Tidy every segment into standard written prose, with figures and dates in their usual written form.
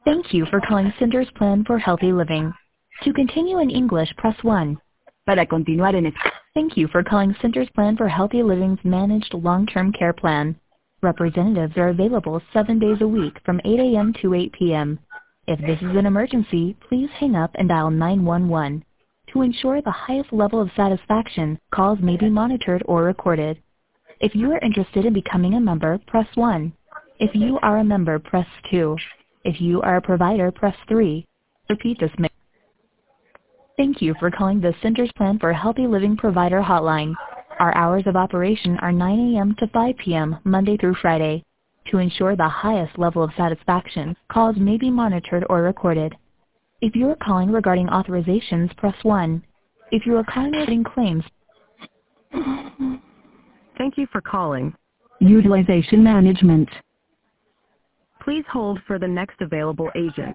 Thank you for calling Cinder's Plan for Healthy Living. To continue in English, press 1. Para continuar en español. Thank you for calling Cinder's Plan for Healthy Living's Managed Long-Term Care Plan. Representatives are available 7 days a week from 8 a.m. to 8 p.m. If this is an emergency, please hang up and dial 911. To ensure the highest level of satisfaction, calls may be monitored or recorded. If you are interested in becoming a member, press 1. If you are a member, press 2. If you are a provider, press 3. Repeat this. Thank you for calling the Cinder's Plan for Healthy Living Provider Hotline. Our hours of operation are 9 a.m. to 5 p.m. Monday through Friday. To ensure the highest level of satisfaction, calls may be monitored or recorded. If you are calling regarding authorizations, press 1. If you are calling regarding claims, Thank you for calling. Utilization Management. Please hold for the next available agent.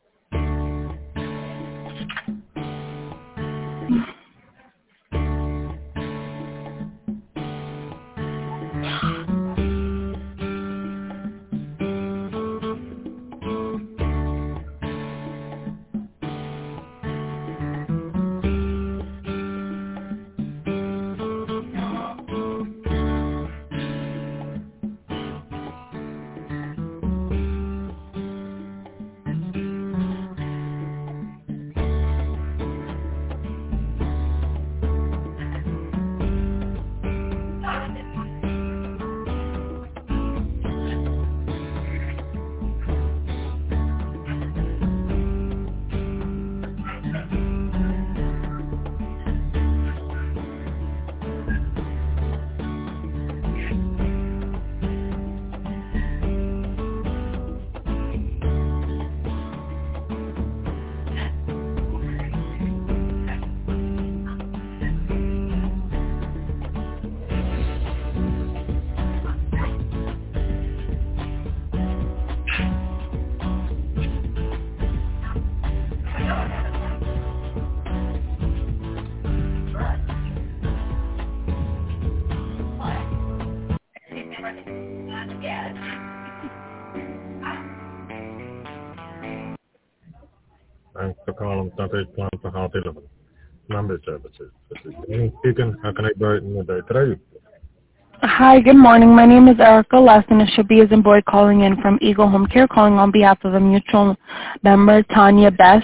Thanks for calling Cinder's Plan for Healthy Living. Member Services. This is Danny speaking. How can I brighten your day today? Hi, good morning. My name is Erica. Last initial B as in boy, calling in from Eagle Home Care, calling on behalf of a mutual member, Tanya Best.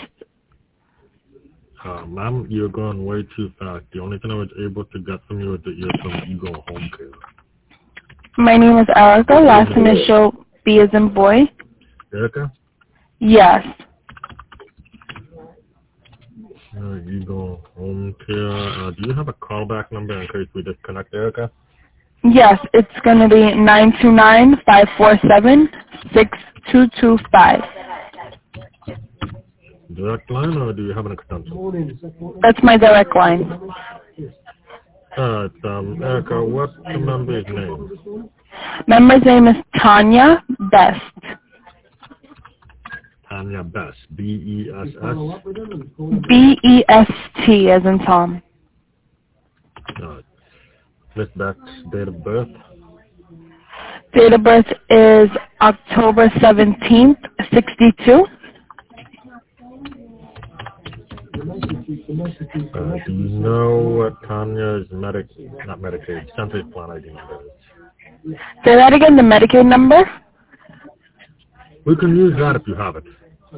Ma'am, you're going way too fast. The only thing I was able to get from you is that you're from Eagle Home Care. My name is Erica. Last initial B as in boy. Erica? Yes. Eagle Home Care. Do you have a callback number in case we disconnect, Erica? Yes, it's going to be 929-547-6225. Direct line, or do you have an extension? That's my direct line. Alright, Erica, what's the member's name? Member's name is Tanya Best. Tanya Best, B-E-S-S? B-E-S-T as in Tom. Miss Best's date of birth? Date of birth is October 17th, 62. Do you know what Tanya's not Medicaid, Center's Plan ID number is? Say that again, the Medicaid number? We can use that if you have it.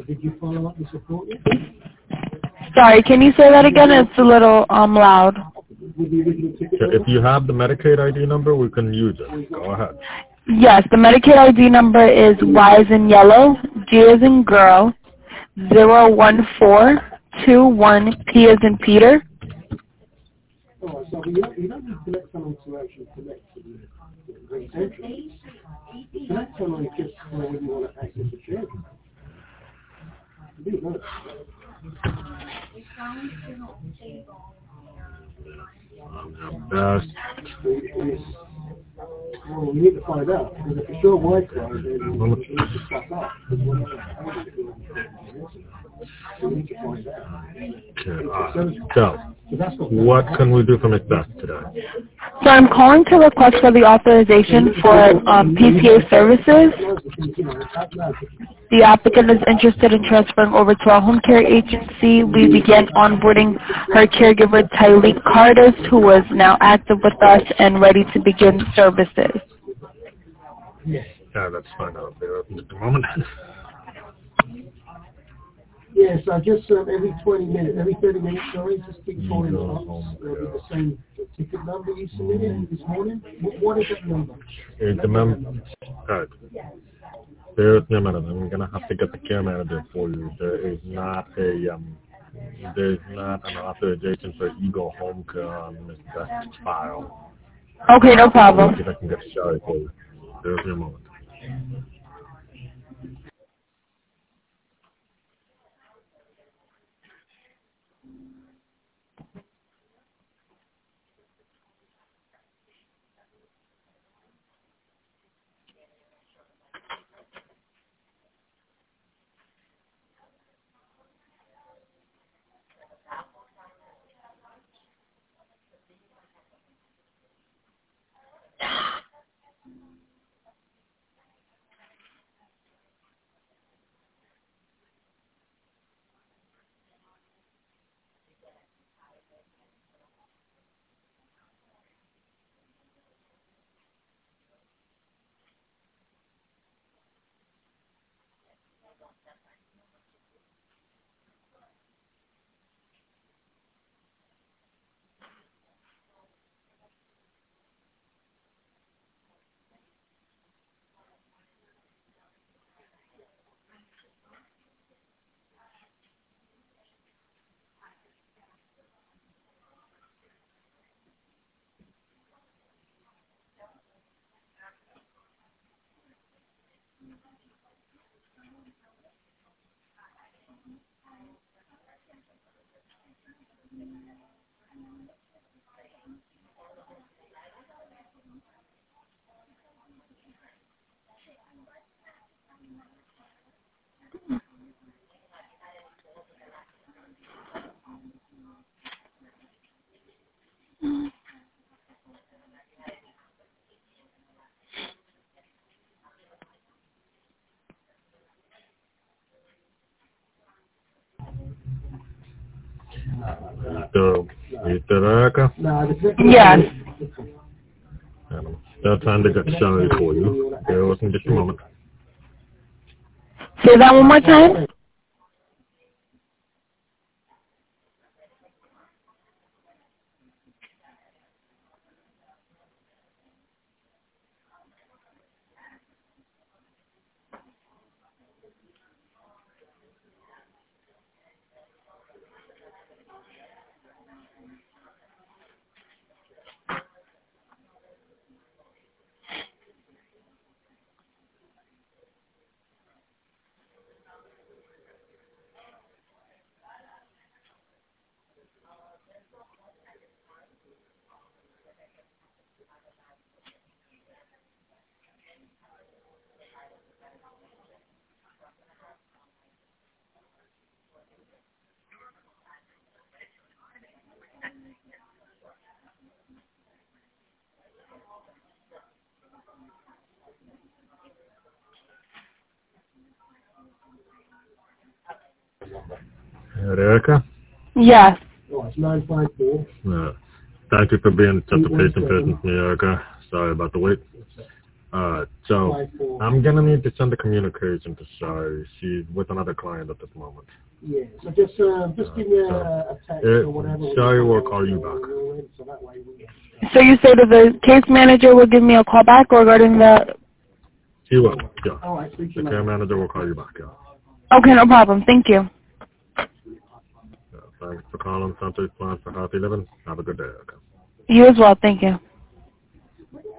Sorry, can you say that again? It's a little loud. If you have the Medicaid ID number, we can use it. Go ahead. Yes, the Medicaid ID number is Y as in yellow, G as in girl, 01421, P as in Peter. Best. Well, we need to find out, because if it's your white card, then we need to fuck up. We need to find out. So, what can we do for Ms. Best today? So I'm calling to request for the authorization for PPA services. The applicant is interested in transferring over to our home care agency. We began onboarding her caregiver, Tyleek Cardis, who is now active with us and ready to begin services. Yeah, that's fine. I'll be open at the moment. Yes, I just every 20 minutes, every 30 minutes, sorry, just keep calling up with the same ticket number you submitted this morning. What is that number? The number. Alright. Bear with me a minute. I'm gonna have to get the care manager for you. There's not an authorization for Eagle Home Care on Ms. Best's file. Okay, no problem. See if I can get Sherry for you. Bear with me a moment. So, you there, Erica? Yes. And I'm still trying to get Sherry for you. Bear with me just a moment. Say that one more time. Erica? Yes. Oh, it's 954. Thank you for being such a patient person with me, Erica. Sorry about the wait. So I'm gonna need to send a communication to Shari. She's with another client at this moment. Yeah, so just give me a text or whatever. Shari will call you back. So that way we So you say that the case manager will give me a call back regarding the... She will, yeah. All right, the care manager will call you back, yeah. Okay, no problem. Thank you. Thanks for calling Century Plan for Healthy Living. Have a good day, Erica. You as well. Thank you.